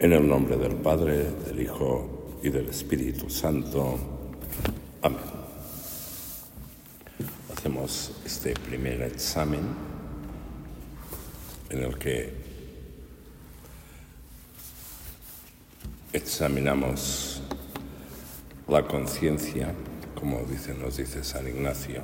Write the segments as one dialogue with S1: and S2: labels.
S1: En el nombre del Padre, del Hijo y del Espíritu Santo. Amén. Hacemos este primer examen en el que examinamos la conciencia, como nos dice San Ignacio.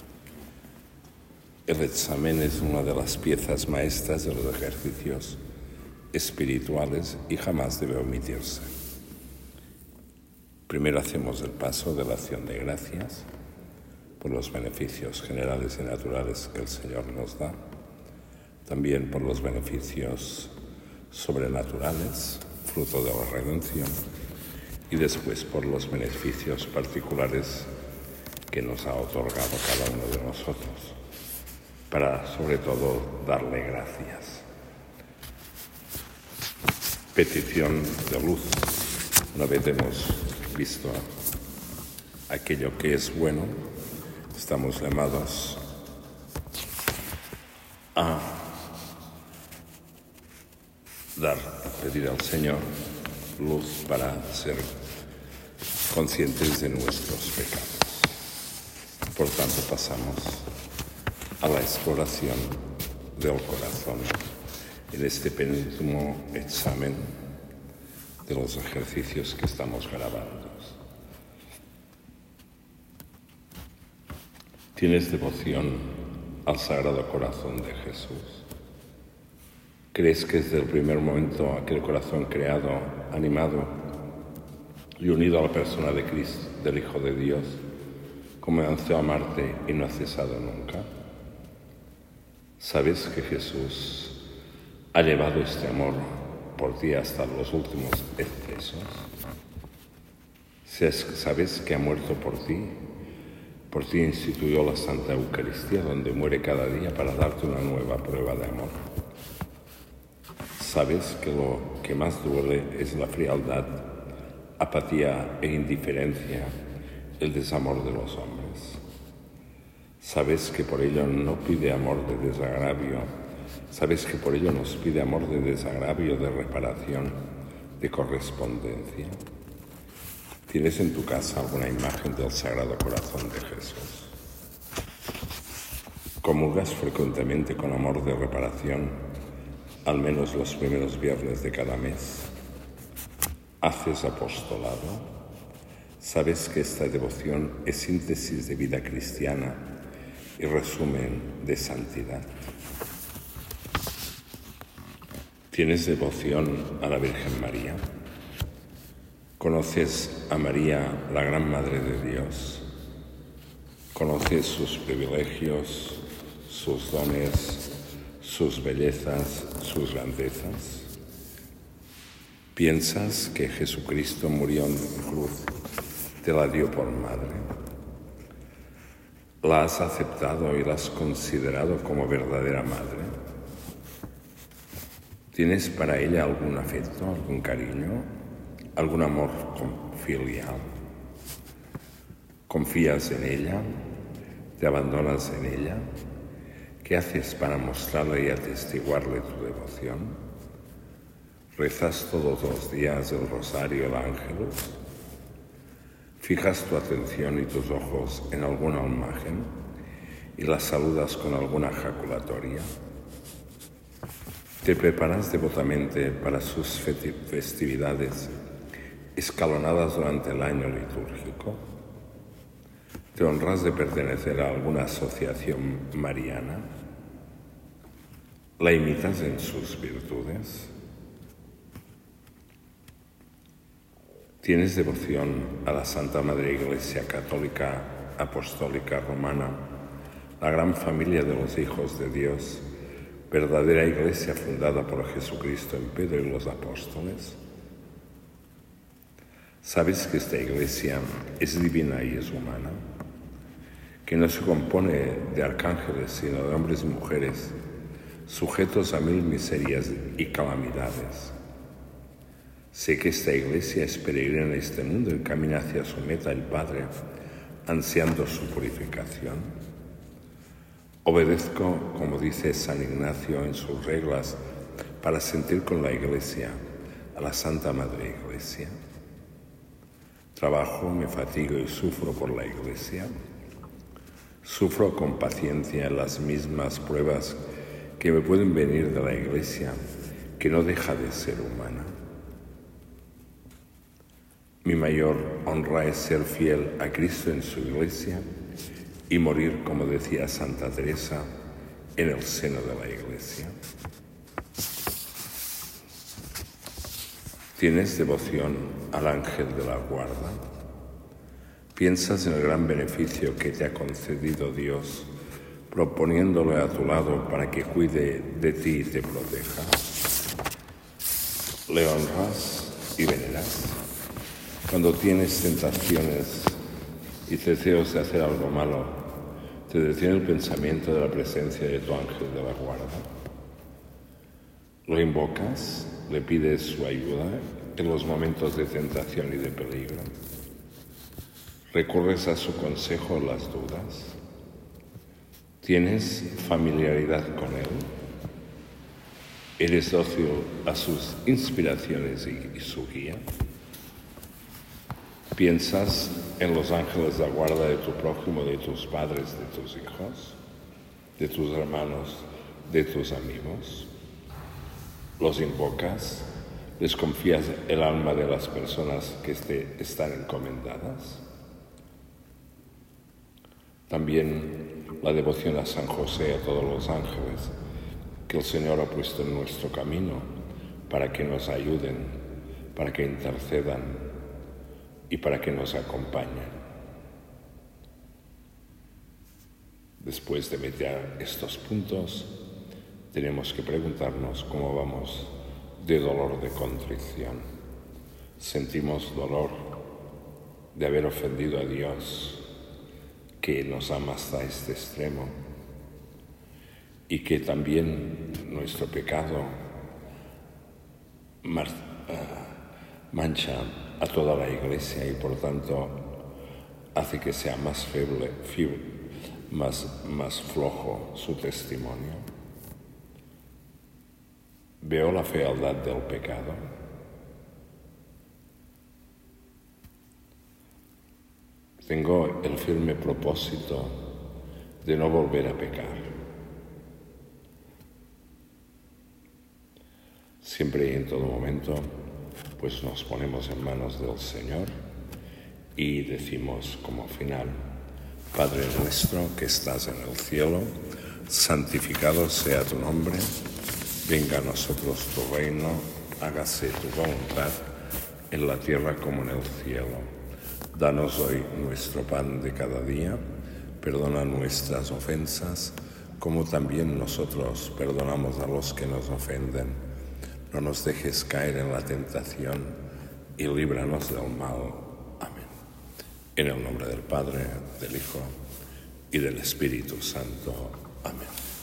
S1: El examen es una de las piezas maestras de los ejercicios espirituales y jamás debe omitirse. Primero hacemos el paso de la acción de gracias por los beneficios generales y naturales que el Señor nos da, también por los beneficios sobrenaturales, fruto de la redención, y después por los beneficios particulares que nos ha otorgado cada uno de nosotros, para sobre todo darle gracias. Petición de luz. Una vez hemos visto aquello que es bueno, estamos llamados a pedir al Señor luz para ser conscientes de nuestros pecados. Por tanto, pasamos a la exploración del corazón en este penúltimo examen de los ejercicios que estamos grabando. ¿Tienes devoción al Sagrado Corazón de Jesús? ¿Crees que desde el primer momento aquel corazón creado, animado y unido a la persona de Cristo, del Hijo de Dios, comenzó a amarte y no ha cesado nunca? ¿Sabes que Jesús ha llevado este amor por ti hasta los últimos excesos? ¿Sabes que ha muerto por ti? Por ti instituyó la Santa Eucaristía, donde muere cada día para darte una nueva prueba de amor. ¿Sabes que lo que más duele es la frialdad, apatía e indiferencia, el desamor de los hombres? ¿Sabes que por ello no pide amor de desagravio? ¿Sabes que por ello nos pide amor de desagravio, de reparación, de correspondencia? ¿Tienes en tu casa alguna imagen del Sagrado Corazón de Jesús? ¿Comulgas frecuentemente con amor de reparación, al menos los primeros viernes de cada mes? ¿Haces apostolado? ¿Sabes que esta devoción es síntesis de vida cristiana y resumen de santidad? ¿Tienes devoción a la Virgen María? ¿Conoces a María, la gran Madre de Dios? ¿Conoces sus privilegios, sus dones, sus bellezas, sus grandezas? ¿Piensas que Jesucristo murió en cruz, te la dio por madre? ¿La has aceptado y la has considerado como verdadera madre? ¿Tienes para ella algún afecto, algún cariño, algún amor filial? ¿Confías en ella? ¿Te abandonas en ella? ¿Qué haces para mostrarle y atestiguarle tu devoción? ¿Rezas todos los días el rosario, el ángelus? ¿Fijas tu atención y tus ojos en alguna imagen y la saludas con alguna jaculatoria? ¿Te preparas devotamente para sus festividades escalonadas durante el año litúrgico? ¿Te honras de pertenecer a alguna asociación mariana? ¿La imitas en sus virtudes? ¿Tienes devoción a la Santa Madre Iglesia Católica Apostólica Romana, la gran familia de los hijos de Dios, verdadera Iglesia fundada por Jesucristo en Pedro y los apóstoles? ¿Sabes que esta Iglesia es divina y es humana? Que no se compone de arcángeles, sino de hombres y mujeres, sujetos a 1000 miserias y calamidades. Sé que esta Iglesia es peregrina en este mundo y camina hacia su meta, el Padre, ansiando su purificación. Obedezco, como dice San Ignacio en sus reglas, para sentir con la Iglesia a la Santa Madre Iglesia. Trabajo, me fatigo y sufro por la Iglesia. Sufro con paciencia las mismas pruebas que me pueden venir de la Iglesia, que no deja de ser humana. Mi mayor honra es ser fiel a Cristo en su Iglesia y morir, como decía Santa Teresa, en el seno de la Iglesia. ¿Tienes devoción al ángel de la guarda? ¿Piensas en el gran beneficio que te ha concedido Dios, proponiéndole a tu lado para que cuide de ti y te proteja? ¿Le honras y veneras? Cuando tienes tentaciones y deseos de hacer algo malo, ¿te detiene el pensamiento de la presencia de tu ángel de la guarda? ¿Lo invocas? ¿Le pides su ayuda en los momentos de tentación y de peligro? ¿Recurres a su consejo en las dudas? ¿Tienes familiaridad con él? ¿Eres dócil a sus inspiraciones y su guía? ¿Piensas en los ángeles de la guarda de tu prójimo, de tus padres, de tus hijos, de tus hermanos, de tus amigos? ¿Los invocas? ¿Les confías el alma de las personas que te están encomendadas? También la devoción a San José y a todos los ángeles que el Señor ha puesto en nuestro camino para que nos ayuden, para que intercedan y para que nos acompañen. Después de meditar estos puntos, tenemos que preguntarnos cómo vamos de dolor de contrición. Sentimos dolor de haber ofendido a Dios, que nos ama hasta este extremo, y que también nuestro pecado mancha a toda la Iglesia y por tanto hace que sea más flojo su testimonio. Veo la fealdad del pecado. Tengo el firme propósito de no volver a pecar. Siempre y en todo momento, pues nos ponemos en manos del Señor y decimos como final: Padre nuestro que estás en el cielo, santificado sea tu nombre. Venga a nosotros tu reino, hágase tu voluntad, en la tierra como en el cielo. Danos hoy nuestro pan de cada día, perdona nuestras ofensas, como también nosotros perdonamos a los que nos ofenden. No nos dejes caer en la tentación y líbranos del mal. Amén. En el nombre del Padre, del Hijo y del Espíritu Santo. Amén.